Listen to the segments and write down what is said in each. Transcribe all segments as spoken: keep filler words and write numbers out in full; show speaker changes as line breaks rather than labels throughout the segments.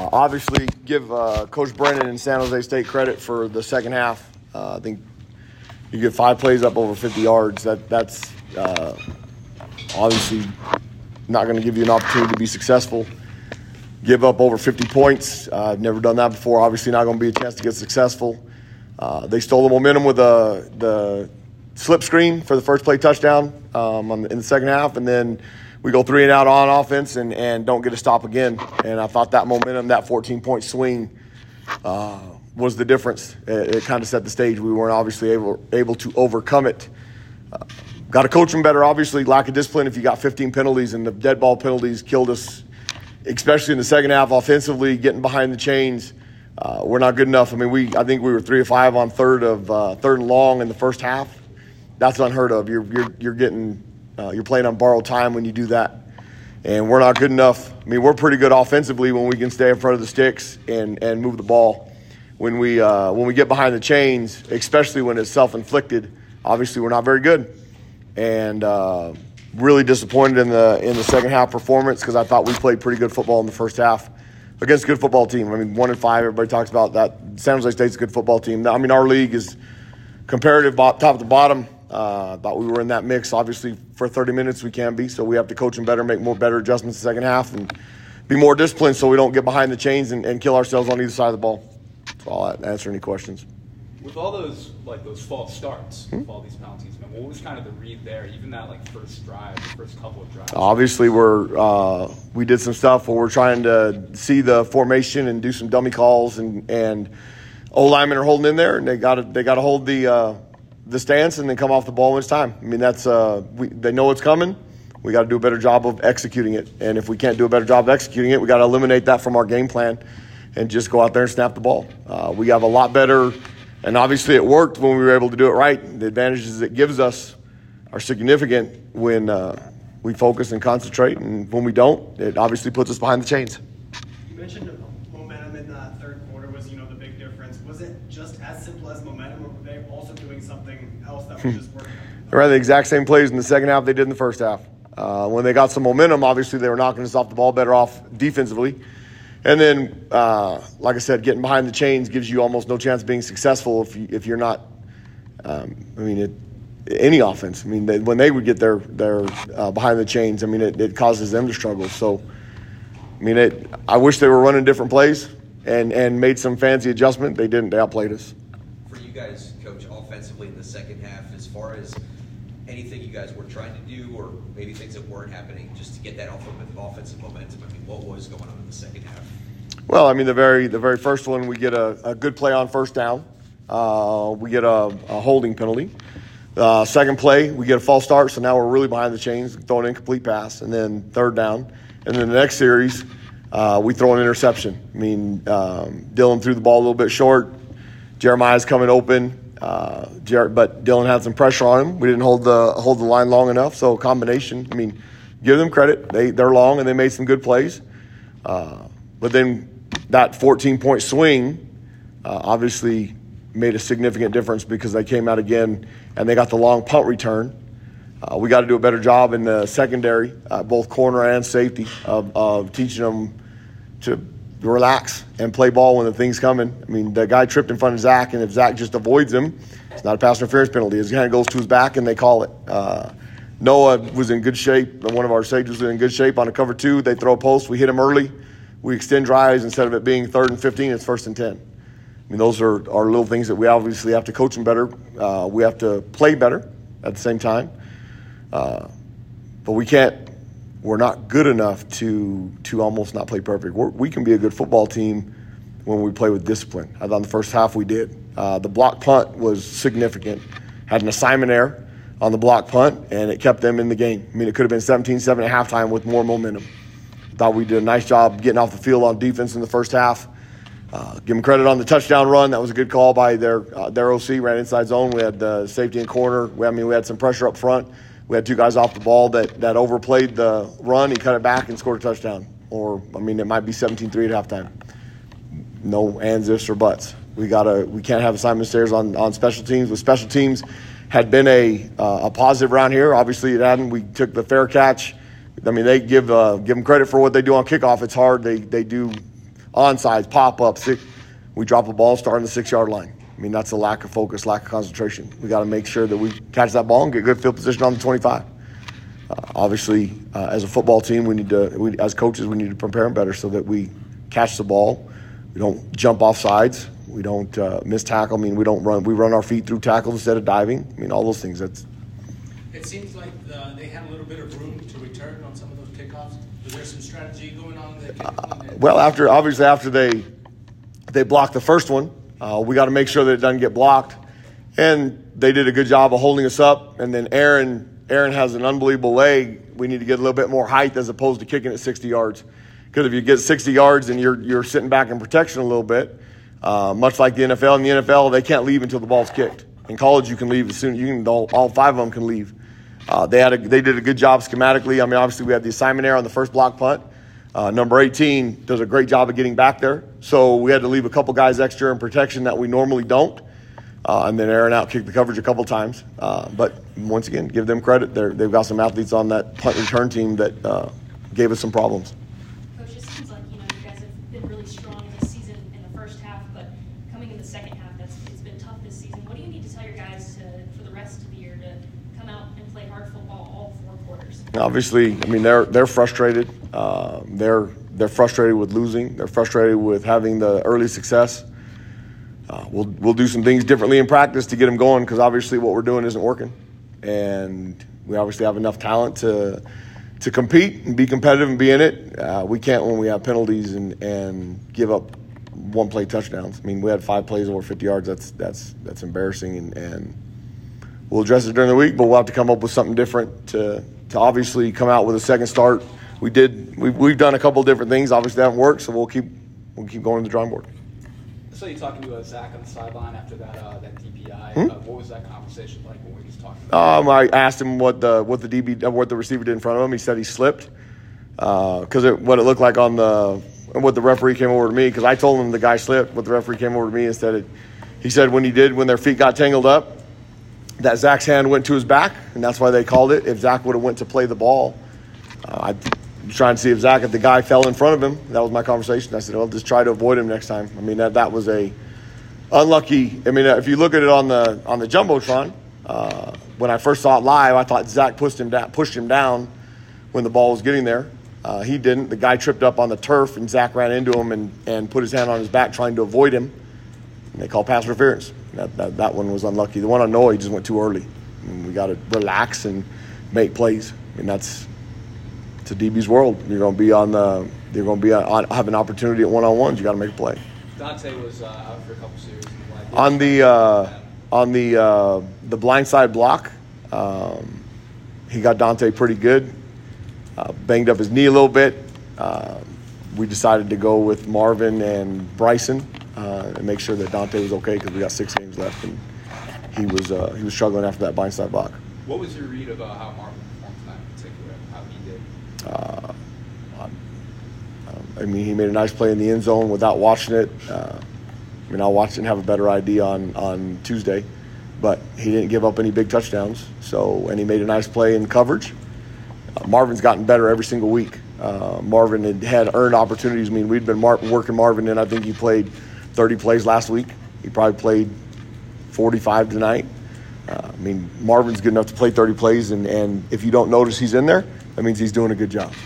Uh, obviously, give uh, Coach Brennan and San Jose State credit for the second half. Uh, I think you get five plays up over fifty yards. That That's uh, obviously not going to give you an opportunity to be successful. Give up over fifty points. Uh, I've never done that before. Obviously not going to be a chance to get successful. Uh, they stole the momentum with the, the slip screen for the first play touchdown um, on the, in the second half, and then we go three and out on offense and, and don't get a stop again. And I thought that momentum, that fourteen-point swing uh, was the difference. It, it kind of set the stage. We weren't obviously able, able to overcome it. Uh, got to coach them better, obviously. Lack of discipline if you got fifteen penalties, and the dead ball penalties killed us, especially in the second half offensively, getting behind the chains. Uh, we're not good enough. I mean, we I think we were three or five on third of uh, third and long in the first half. That's unheard of. You're you're you're getting uh, you're playing on borrowed time when you do that, and we're not good enough. I mean, we're pretty good offensively when we can stay in front of the sticks and and move the ball. When we uh, when we get behind the chains, especially when it's self-inflicted, obviously we're not very good, and uh, really disappointed in the in the second half performance because I thought we played pretty good football in the first half against a good football team. I mean, one and five, everybody talks about that. San Jose State's a good football team. I mean, our league is comparative top to bottom. Uh, thought we were in that mix. Obviously, for thirty minutes we can be, so we have to coach them better, make more better adjustments in the second half, and be more disciplined so we don't get behind the chains and, and kill ourselves on either side of the ball. So I'll answer any questions.
With all those like those false starts,
hmm?
with all these penalties, man, what was kind of the read there? Even that like first drive, the first couple of drives.
Obviously, we're uh, we did some stuff where we're trying to see the formation and do some dummy calls, and and old linemen are holding in there, and they got to they got to hold the uh, the stance and then come off the ball when it's time. I mean, that's uh, we, they know it's coming. We got to do a better job of executing it, and if we can't do a better job of executing it, we got to eliminate that from our game plan and just go out there and snap the ball. Uh, we have a lot better. And obviously it worked when we were able to do it right. The advantages it gives us are significant when uh, we focus and concentrate. And when we don't, it obviously puts us behind the chains.
You mentioned momentum in the third quarter was, you know, the big difference. Was it just as simple as momentum, or were they also doing something else that was just working?
They ran the exact same plays in the second half they did in the first half. Uh, when they got some momentum, obviously they were knocking us off the ball better off defensively. And then, uh, like I said, getting behind the chains gives you almost no chance of being successful if you, if you're not. Um, I mean, it, any offense. I mean, they, when they would get their their uh, behind the chains, I mean, it, it causes them to struggle. So, I mean, it, I wish they were running different plays and and made some fancy adjustment. They didn't. They outplayed us.
For you guys, Coach, offensively in the second half, as far as anything you guys were trying to do, or maybe things that weren't happening, just to get that offensive momentum? I mean, what was going on in the second half?
Well, I mean, the very the very first one, we get a, a good play on first down. Uh, we get a, a holding penalty. Uh, second play, we get a false start, so now we're really behind the chains, throwing an incomplete pass. And then third down. And then the next series, uh, we throw an interception. I mean, um, Dylan threw the ball a little bit short. Jeremiah's coming open. Uh, Jared, but Dylan had some pressure on him. We didn't hold the hold the line long enough. So combination. I mean, give them credit. They they're long and they made some good plays. Uh, but then that fourteen-point swing uh, obviously made a significant difference because they came out again and they got the long punt return. Uh, we got to do a better job in the secondary, uh, both corner and safety, of, of teaching them to relax and play ball when the thing's coming. I mean, the guy tripped in front of Zach, and if Zach just avoids him, it's not a pass interference penalty. His hand goes to his back, and they call it. Uh, Noah was in good shape. One of our safeties was in good shape on a cover two. They throw a post. We hit him early. We extend drives. Instead of it being third and fifteen, it's first and ten. I mean, those are, are little things that we obviously have to coach them better. Uh, we have to play better at the same time. Uh, but we can't. We're not good enough to to almost not play perfect. We're, we can be a good football team when we play with discipline. I thought in the first half we did. Uh, the block punt was significant. Had an assignment error on the block punt, and it kept them in the game. I mean, it could have been seventeen seven at halftime with more momentum. Thought we did a nice job getting off the field on defense in the first half. Uh, give them credit on the touchdown run. That was a good call by their uh, their O C. Ran inside zone. We had the safety and corner. We, I mean, we had some pressure up front. We had two guys off the ball that, that overplayed the run. He cut it back and scored a touchdown. Or, I mean, it might be seventeen three at halftime. No ands, ifs, or buts. We gotta. We can't have assignment stairs on, on special teams. With special teams had been a uh, a positive around here. Obviously, it hadn't. We took the fair catch. I mean, they give uh, give them credit for what they do on kickoff. It's hard. They they do onsides, pop-ups. We drop a ball, start on the six-yard line. I mean, that's a lack of focus, lack of concentration. We got to make sure that we catch that ball and get good field position on the twenty-five. Uh, obviously, uh, as a football team, we need to, we, as coaches, we need to prepare them better so that we catch the ball. We don't jump off sides. We don't uh, miss tackle. I mean, we don't run. We run our feet through tackles instead of diving. I mean, all those things. That's.
It seems like uh, they had a little bit of room to return on some of those kickoffs. Was there some strategy going on? That
uh, well, after obviously after they they blocked the first one, uh, we got to make sure that it doesn't get blocked. And they did a good job of holding us up. And then Aaron Aaron has an unbelievable leg. We need to get a little bit more height as opposed to kicking it sixty yards. Because if you get sixty yards and you're you're sitting back in protection a little bit, uh, much like the N F L. In the N F L, they can't leave until the ball's kicked. In college, you can leave as soon. You can all, all five of them can leave. Uh, they had a, they did a good job schematically. I mean, obviously we had the assignment error on the first block punt. Uh, number eighteen does a great job of getting back there. So we had to leave a couple guys extra in protection that we normally don't. Uh, and then Aaron out kicked the coverage a couple times. Uh, but once again, give them credit. They're, they've got some athletes on that punt return team that uh, gave us some problems.
Coach, it seems like, you know, you guys have been really strong this season in the first half, but coming in the second half, that's it's been tough this season. What do you need to tell your guys to, for the rest of the year to come out and play hard football all four quarters?
Obviously, I mean, they're they're frustrated. Uh, they're they're frustrated with losing. They're frustrated with having the early success. Uh, we'll we'll do some things differently in practice to get them going because obviously what we're doing isn't working, and we obviously have enough talent to to compete and be competitive and be in it. Uh, we can't when we have penalties and, and give up one play touchdowns. I mean, we had five plays over fifty yards. That's that's that's embarrassing, and, and we'll address it during the week. But we'll have to come up with something different to to obviously come out with a second start. We did we've we've done a couple of different things. Obviously, they haven't worked, so we'll keep we'll keep going to the drawing board.
So you talking to uh, Zach on the sideline after that uh, that D P I.
Hmm?
Uh, what was that conversation like when we were just talking about
Um, I asked him what the what the D B what the receiver did in front of him. He said he slipped because uh, it, what it looked like on the what the referee came over to me because I told him the guy slipped. What the referee came over to me and said it. He said when he did when their feet got tangled up, that Zach's hand went to his back and that's why they called it. If Zach would have went to play the ball, uh, I. Trying to see if Zach, if the guy fell in front of him. That was my conversation. I said, well, just try to avoid him next time. I mean, that that was a unlucky. I mean, if you look at it on the on the Jumbotron, uh, when I first saw it live, I thought Zach pushed him down, pushed him down when the ball was getting there. Uh, he didn't. The guy tripped up on the turf, and Zach ran into him and, and put his hand on his back trying to avoid him. And they called pass interference. That, that, that one was unlucky. The one on Noah, he just went too early. I mean, we got to relax and make plays. I mean, that's it's a D B's world. You're going to be on the. You're going to be on, have an opportunity at one-on-ones. You got to make a play.
Dante was uh, out for a couple series.
On the uh, on the uh, the blindside block, um, he got Dante pretty good. Uh, banged up his knee a little bit. Uh, we decided to go with Marvin and Bryson uh, and make sure that Dante was okay because we got six games left and he was uh, he was struggling after that blindside block.
What was your read of uh, how Marvin performed tonight in particular? How he did?
Uh, I mean, he made a nice play in the end zone without watching it. Uh, I mean, I'll watch it and have a better idea on, on Tuesday. But he didn't give up any big touchdowns. So, and he made a nice play in coverage. Uh, Marvin's gotten better every single week. Uh, Marvin had, had earned opportunities. I mean, we'd been mar- working Marvin in. I think he played thirty plays last week. He probably played forty-five tonight. Uh, I mean, Marvin's good enough to play thirty plays. And, and if you don't notice he's in there, that means he's doing a good job.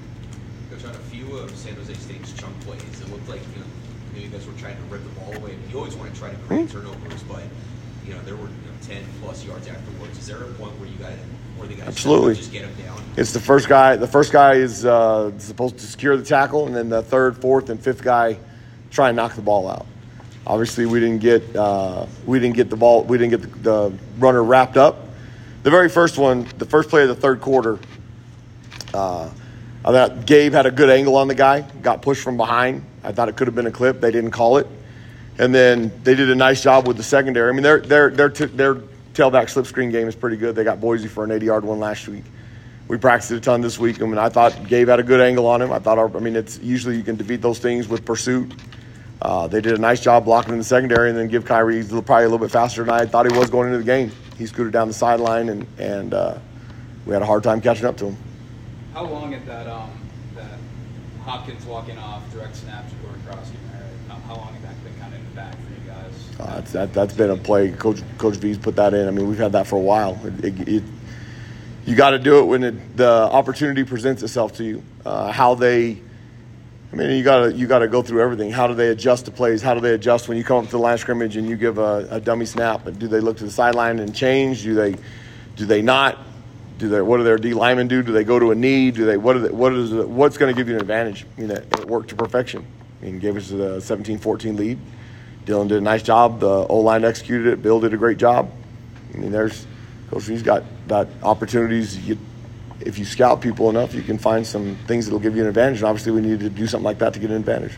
You always want to try to create turnovers, but you know there were you know, ten plus yards afterwards. Is there a point where you got where the guys
absolutely
just get them down?
It's the first guy. The first guy is uh, supposed to secure the tackle, and then the third, fourth, and fifth guy try and knock the ball out. Obviously, we didn't get uh, we didn't get the ball. We didn't get the, the runner wrapped up. The very first one, the first play of the third quarter. Uh, I thought Gabe had a good angle on the guy. Got pushed from behind. I thought it could have been a clip. They didn't call it. And then they did a nice job with the secondary. I mean, their their their t- their tailback slip screen game is pretty good. They got Boise for an eighty-yard one last week. We practiced it a ton this week. I mean, I thought Gabe had a good angle on him. I thought, our, I mean, it's usually you can defeat those things with pursuit. Uh, they did a nice job blocking in the secondary and then give Kyrie he's probably a little bit faster than I thought he was going into the game. He scooted down the sideline, and and uh, we had a hard time catching up to him.
How long at that um that Hopkins walking off, direct snap to Jordan Cross getting married. How, how long has that been kind of in the bag for you guys?
Uh, it's, that, that's been a play. Coach Coach V's put that in. I mean, we've had that for a while. It, it, it, you got to do it when it, the opportunity presents itself to you. Uh, how they, I mean, you got to you got to go through everything. How do they adjust to plays? How do they adjust when you come up to the line of scrimmage and you give a, a dummy snap? Do they look to the sideline and change? Do they do they not? Do they, what do their D linemen do? Do they go to a knee? Do they what are they, what is it, what's going to give you an advantage? I mean, it, it worked to perfection. I mean, gave us a seventeen fourteen lead. Dylan did a nice job. The O-line executed it. Bill did a great job. I mean, there's Coach V's got got opportunities. You, if you scout people enough, you can find some things that will give you an advantage. And obviously, we need to do something like that to get an advantage.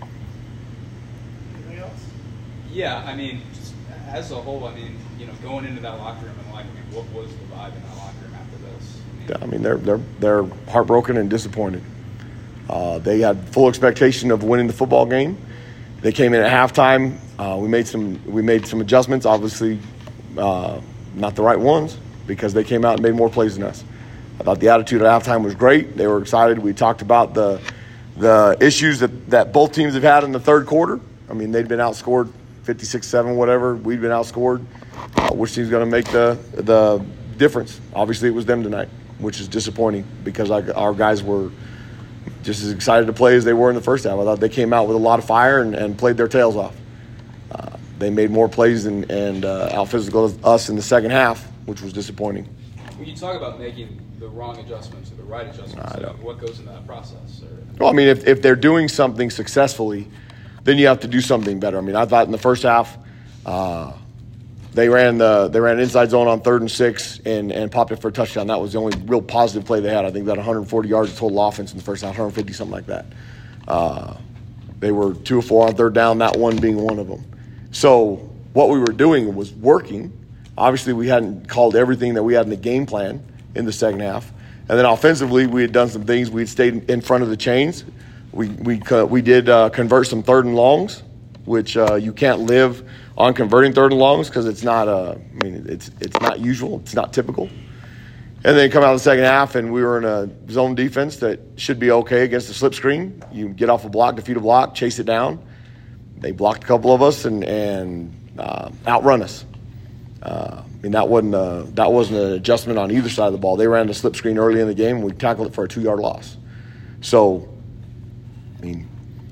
Anything else?
Yeah, I mean, just as a whole, I mean, you know, going into that locker room and like, I mean, what was the vibe in that locker room after this? I mean,
Yeah, I mean, they're they're they're heartbroken and disappointed. Uh, they had full expectation of winning the football game. They came in at halftime. Uh, we made some we made some adjustments. Obviously, uh, not the right ones because they came out and made more plays than us. I thought the attitude at halftime was great. They were excited. We talked about the the issues that, that both teams have had in the third quarter. I mean, they'd been outscored fifty-six seven, whatever. We'd been outscored. Uh, which team's going to make the the difference? Obviously, it was them tonight, which is disappointing because I, our guys were just as excited to play as they were in the first half. I thought they came out with a lot of fire and, and played their tails off. Uh, they made more plays and, and uh, out-physical us in the second half, which was disappointing.
when you talk about making the wrong adjustments or the right adjustments,
I don't.
what goes into that process? Or,
Well, I mean, if, if they're doing something successfully, then you have to do something better. I mean, I thought in the first half, uh, they ran the they ran inside zone on third and six and, and popped it for a touchdown. That was the only real positive play they had. I think that one hundred forty yards of total offense in the first half, one hundred fifty, something like that. Uh, they were two or four on third down, that one being one of them. So what we were doing was working. Obviously, we hadn't called everything that we had in the game plan in the second half. And then offensively, we had done some things. We had stayed in front of the chains. We we we did uh, convert some third and longs, which uh, you can't live on converting third and longs because it's not uh, I mean it's it's not usual. It's not typical. And then come out of the second half, and we were in a zone defense that should be okay against the slip screen. You get off a block, defeat a block, chase it down. They blocked a couple of us and and uh, outrun us. Uh, I mean that wasn't a, that wasn't an adjustment on either side of the ball. They ran the slip screen early in the game, and we tackled it for a two-yard loss. So, I mean,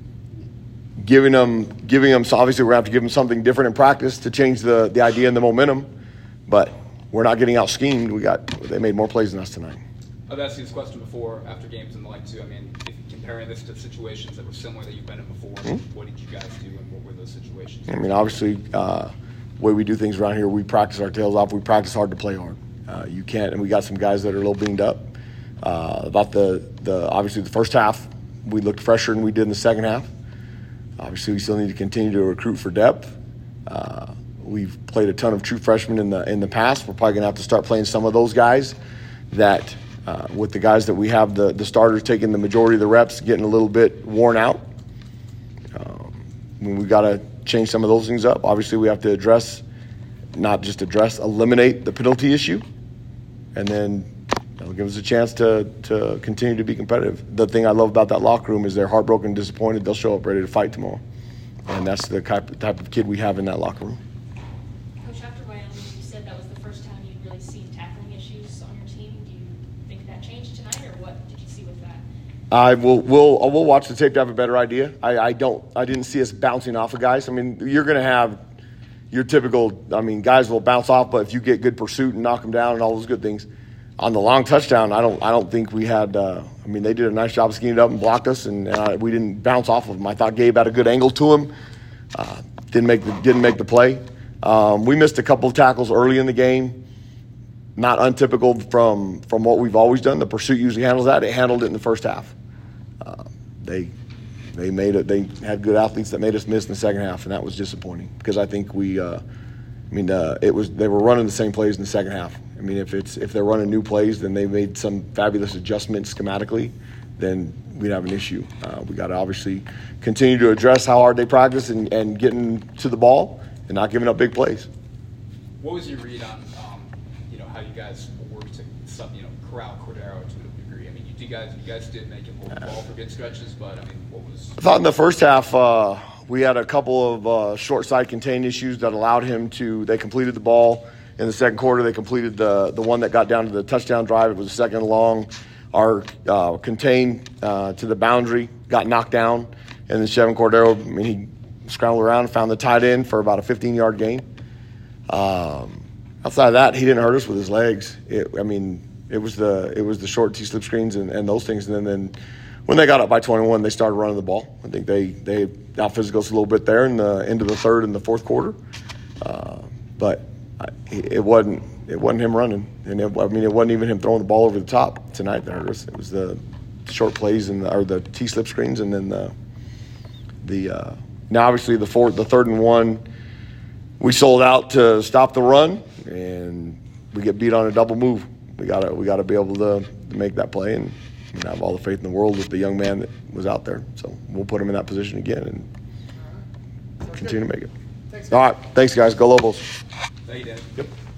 giving them giving them so obviously we're going to have to give them something different in practice to change the the idea and the momentum, but we're not getting out schemed. We got they made more plays than us tonight.
I've asked you this question before after games and the like too. I mean, if comparing this to situations that were similar that you've been in before,
Mm-hmm.
what did you guys do and what were those situations?
I mean, obviously, uh, the way we do things around here, we practice our tails off. We practice hard to play hard. Uh, you can't, and we got some guys that are a little beamed up. Uh, about the, the obviously the first half, we looked fresher than we did in the second half. Obviously, we still need to continue to recruit for depth. Uh, we've played a ton of true freshmen in the in the past. We're probably going to have to start playing some of those guys that, uh, with the guys that we have, the, the starters taking the majority of the reps, getting a little bit worn out. Um, I mean, we got to change some of those things up. Obviously, we have to address, not just address, eliminate the penalty issue, and then that'll give us a chance to to continue to be competitive. The thing I love about that locker room is they're heartbroken and disappointed. They'll show up ready to fight tomorrow, and that's the type, type of kid we have in that locker room.
Coach, after Wyoming, you said that was the first time you'd really seen tackling issues on your team. Do you think that changed tonight, or what did you see with that?
I will we'll we'll watch the tape to have a better idea. I, I don't I didn't see us bouncing off of guys. I mean, you're going to have your typical. I mean, guys will bounce off, but if you get good pursuit and knock them down and all those good things, on the long touchdown, I don't I don't think we had. Uh, I mean, they did a nice job of scheming up and blocked us, and uh, we didn't bounce off of them. I thought Gabe had a good angle to him. Uh, didn't make the didn't make the play. Um, we missed a couple of tackles early in the game. Not untypical from from what we've always done. The pursuit usually handles that. It handled it in the first half. Uh, they they made it. They had good athletes that made us miss in the second half, and that was disappointing because I think we. Uh, I mean, uh, it was they were running the same plays in the second half. I mean, if it's if they're running new plays, then they made some fabulous adjustments schematically, then we'd have an issue. Uh, we got to obviously continue to address how hard they practice and, and getting to the ball and not giving up big plays.
What was your read on, um, you know, how you guys work to, some, you know, corral Cordero to a degree? I mean, you you guys you guys did make him hold the ball for good stretches, but I mean, what was?
I thought in the first half uh, we had a couple of uh, short side contain issues that allowed him to. They completed the ball in the second quarter. They completed the the one that got down to the touchdown drive. It was a second long. Our uh, contain uh, to the boundary got knocked down, and then Chevin Cordero, I mean, he scrambled around and found the tight end for about a fifteen-yard gain. Um, outside of that, he didn't hurt us with his legs. It, I mean, it was the it was the short T slip screens and, and those things. And then, then when they got up by twenty-one, they started running the ball. I think they they out physicaled us a little bit there in the end of the third and the fourth quarter. Uh, but I, it wasn't it wasn't him running, and it, I mean it wasn't even him throwing the ball over the top tonight that hurt us. It was the short plays and the, or the T slip screens, and then the the uh, now obviously the fourth the third and one. We sold out to stop the run, and we get beat on a double move. We gotta we gotta be able to, to make that play, and you know, have all the faith in the world with the young man that was out there. So we'll put him in that position again and continue to make it. All right, thanks guys. Go Lobos.
Thank you, Dan.
Yep.